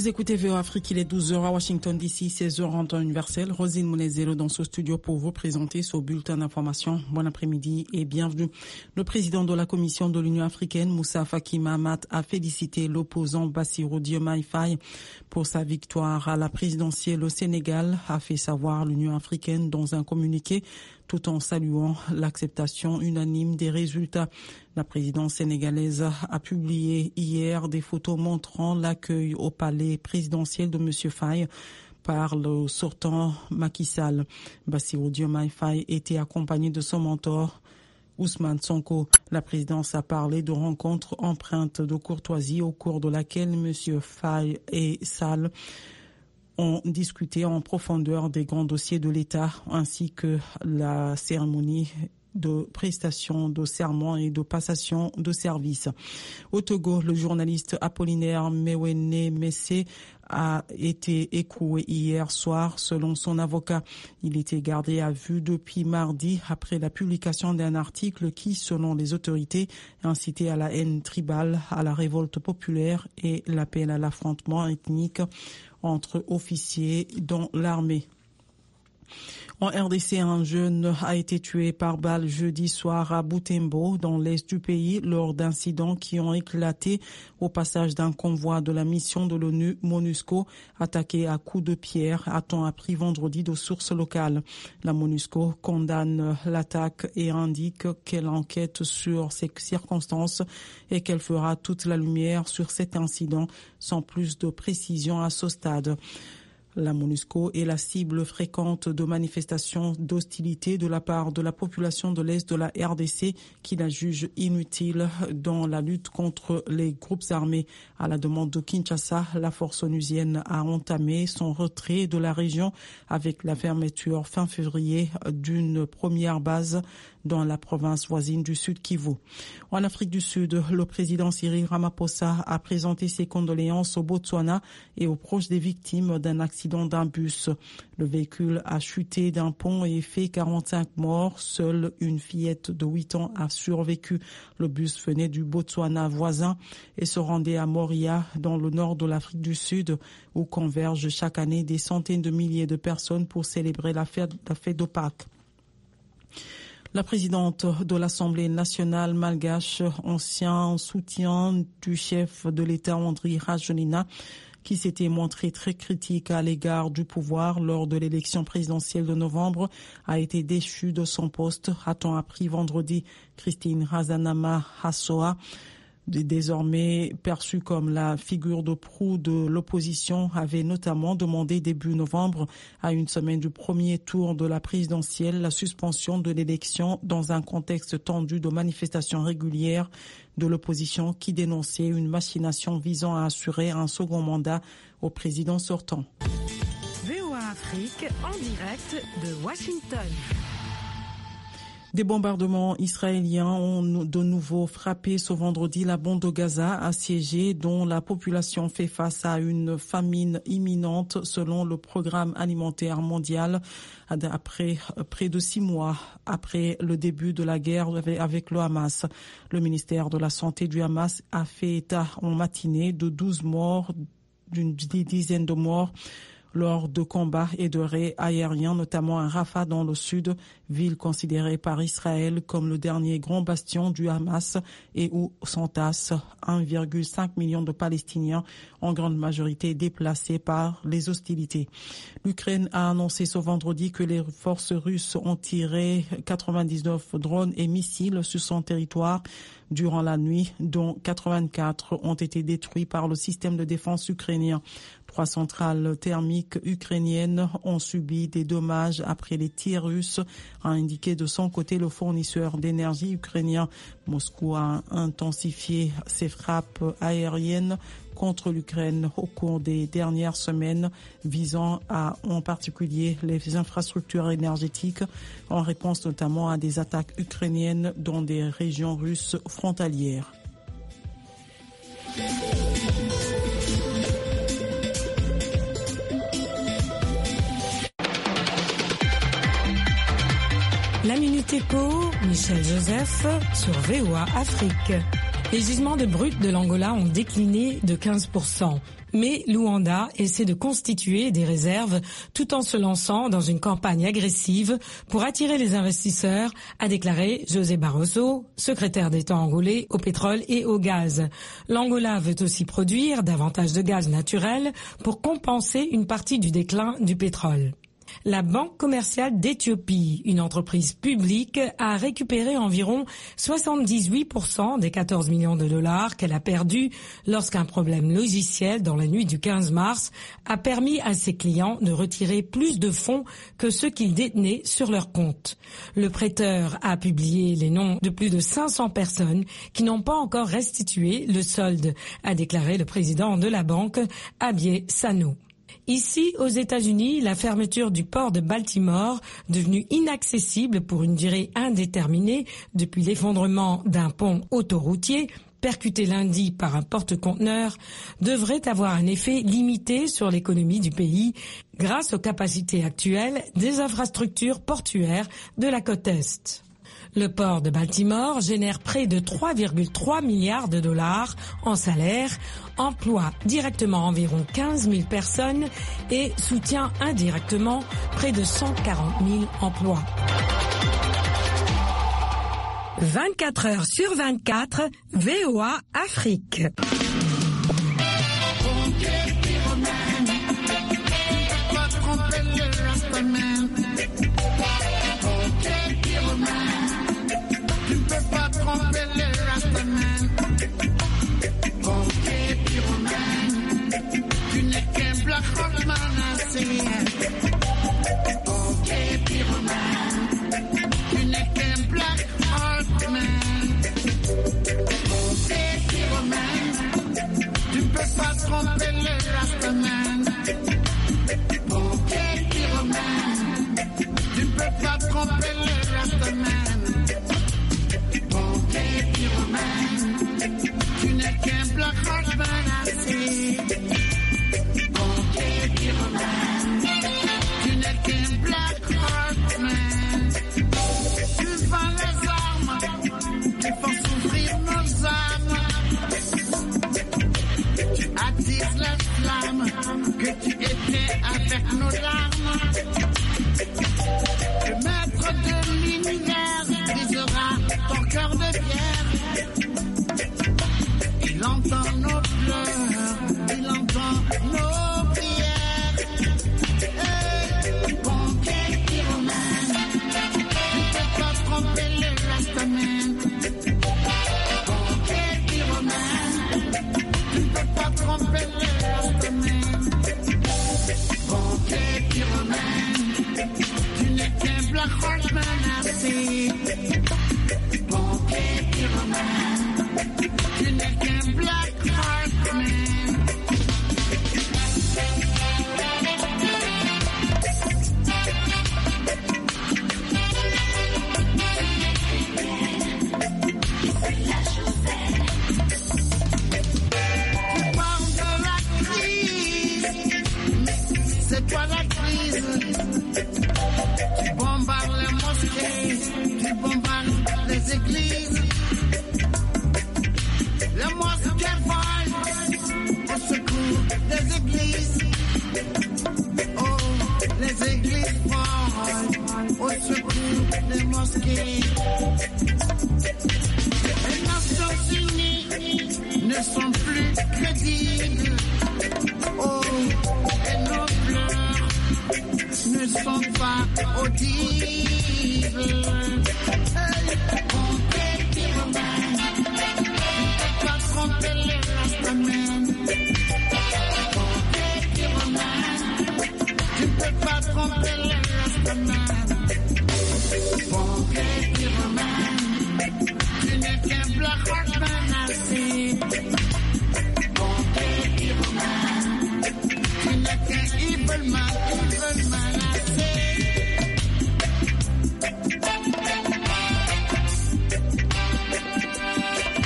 Vous écoutez VOA Afrique, il est 12h à Washington DC, 16h en temps universel. Rosine Monezero dans ce studio pour vous présenter ce bulletin d'information. Bon après-midi et bienvenue. Le président de la Commission de l'Union africaine, Moussa Faki Mahamat, a félicité l'opposant Bassirou Diomaye Faye pour sa victoire à la présidentielle au Sénégal, a fait savoir l'Union africaine dans un communiqué, tout en saluant l'acceptation unanime des résultats. La présidence sénégalaise a publié hier des photos montrant l'accueil au palais présidentiel de M. Faye par le sortant Macky Sall. Bassirou Diomaye Faye était accompagné de son mentor Ousmane Sonko. La présidence a parlé de rencontres empreintes de courtoisie au cours de laquelle M. Faye et Sall ont discuté en profondeur des grands dossiers de l'État ainsi que la cérémonie de prestation de serment et de passation de service. Au Togo, le journaliste Apollinaire Mewene Messé a été écroué hier soir selon son avocat. Il était gardé à vue depuis mardi après la publication d'un article qui, selon les autorités, incitait à la haine tribale, à la révolte populaire et l'appel à l'affrontement ethnique entre officiers dans l'armée. En RDC, un jeune a été tué par balle jeudi soir à Butembo, dans l'est du pays, lors d'incidents qui ont éclaté au passage d'un convoi de la mission de l'ONU MONUSCO, attaqué à coups de pierre, a-t-on appris vendredi de sources locales. La MONUSCO condamne l'attaque et indique qu'elle enquête sur ces circonstances et qu'elle fera toute la lumière sur cet incident sans plus de précision à ce stade. La MONUSCO est la cible fréquente de manifestations d'hostilité de la part de la population de l'Est de la RDC qui la juge inutile dans la lutte contre les groupes armés. À la demande de Kinshasa, la force onusienne a entamé son retrait de la région avec la fermeture fin février d'une première base dans la province voisine du Sud Kivu. En Afrique du Sud, le président Cyril Ramaphosa a présenté ses condoléances au Botswana et aux proches des victimes d'un accident d'un bus. Le véhicule a chuté d'un pont et fait 45 morts. Seule une fillette de 8 ans a survécu. Le bus venait du Botswana voisin et se rendait à Moria, dans le nord de l'Afrique du Sud, où convergent chaque année des centaines de milliers de personnes pour célébrer la fête de Pâques. La présidente de l'Assemblée nationale malgache, ancien soutien du chef de l'État Andry Rajoelina, qui s'était montré très critique à l'égard du pouvoir lors de l'élection présidentielle de novembre, a été déchue de son poste, a-t-on appris vendredi. Christine Razanama Hassoa, désormais perçue comme la figure de proue de l'opposition, avait notamment demandé début novembre, à une semaine du premier tour de la présidentielle, la suspension de l'élection dans un contexte tendu de manifestations régulières de l'opposition qui dénonçait une machination visant à assurer un second mandat au président sortant. VOA Afrique en direct de Washington. Des bombardements israéliens ont de nouveau frappé ce vendredi la bande de Gaza assiégée, dont la population fait face à une famine imminente selon le programme alimentaire mondial, après près de 6 mois après le début de la guerre avec le Hamas. Le ministère de la Santé du Hamas a fait état en matinée de 12 morts, d'une dizaine de morts lors de combats et de raids aériens, notamment à Rafah dans le sud, ville considérée par Israël comme le dernier grand bastion du Hamas et où s'entassent 1,5 million de Palestiniens, en grande majorité déplacés par les hostilités. L'Ukraine a annoncé ce vendredi que les forces russes ont tiré 99 drones et missiles sur son territoire durant la nuit, dont 84 ont été détruits par le système de défense ukrainien. 3 centrales thermiques ukrainiennes ont subi des dommages après les tirs russes, a indiqué de son côté le fournisseur d'énergie ukrainien. Moscou a intensifié ses frappes aériennes contre l'Ukraine au cours des dernières semaines, visant en particulier les infrastructures énergétiques, en réponse notamment à des attaques ukrainiennes dans des régions russes frontalières. La Minute Éco, Michel Joseph sur VOA Afrique. Les gisements de brut de l'Angola ont décliné de 15%. Mais Luanda essaie de constituer des réserves tout en se lançant dans une campagne agressive pour attirer les investisseurs, a déclaré José Barroso, secrétaire d'État angolais au pétrole et au gaz. L'Angola veut aussi produire davantage de gaz naturel pour compenser une partie du déclin du pétrole. La Banque commerciale d'Éthiopie, une entreprise publique, a récupéré environ 78% des 14 millions de dollars qu'elle a perdus lorsqu'un problème logiciel dans la nuit du 15 mars a permis à ses clients de retirer plus de fonds que ceux qu'ils détenaient sur leur compte. Le prêteur a publié les noms de plus de 500 personnes qui n'ont pas encore restitué le solde, a déclaré le président de la banque, Abiy Sano. Ici, aux États-Unis, la fermeture du port de Baltimore, devenu inaccessible pour une durée indéterminée depuis l'effondrement d'un pont autoroutier, percuté lundi par un porte-conteneurs, devrait avoir un effet limité sur l'économie du pays grâce aux capacités actuelles des infrastructures portuaires de la côte Est. Le port de Baltimore génère près de 3,3 milliards de dollars en salaire, emploie directement environ 15 000 personnes et soutient indirectement près de 140 000 emplois. 24 heures sur 24, VOA Afrique.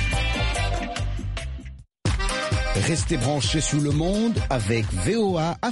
Restez branchés sur le monde avec VOA Afrique.